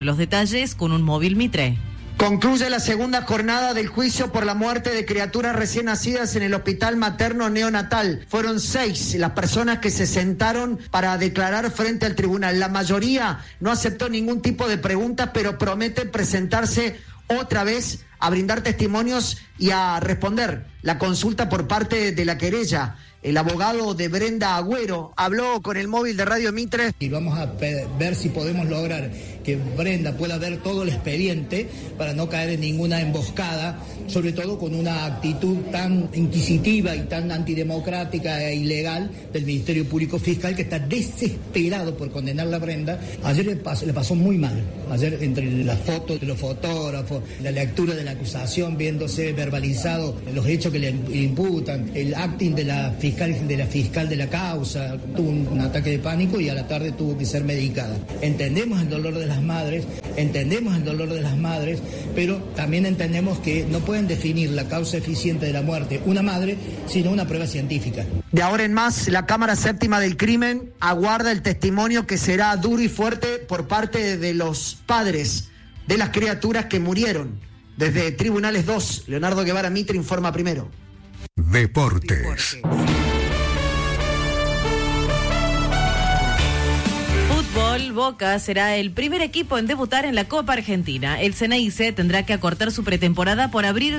Los detalles con un móvil Mitre. Concluye la segunda jornada del juicio por la muerte de criaturas recién nacidas en el hospital materno neonatal. Fueron 6 las personas que se sentaron para declarar frente al tribunal. La mayoría no aceptó ningún tipo de preguntas, pero prometen presentarse otra vez a brindar testimonios y a responder la consulta por parte de la querella. El abogado de Brenda Agüero habló con el móvil de Radio Mitre. Y vamos a ver si podemos lograr que Brenda pueda ver todo el expediente para no caer en ninguna emboscada, sobre todo con una actitud tan inquisitiva y tan antidemocrática e ilegal del Ministerio Público Fiscal, que está desesperado por condenar a Brenda. Ayer le pasó muy mal. Ayer, entre las fotos de los fotógrafos, la lectura de la acusación, viéndose verbalizado los hechos que le imputan, el acting de la fiscal de la causa, tuvo un ataque de pánico y a la tarde tuvo que ser medicada. Entendemos el dolor de las madres, pero también entendemos que no pueden definir la causa eficiente de la muerte una madre, sino una prueba científica. De ahora en más, la Cámara Séptima del Crimen aguarda el testimonio que será duro y fuerte por parte de los padres de las criaturas que murieron. Desde Tribunales 2, Leonardo Guevara Mitre informa primero. Deportes. Fútbol, Boca será el primer equipo en debutar en la Copa Argentina. El Ceneice tendrá que acortar su pretemporada por abrir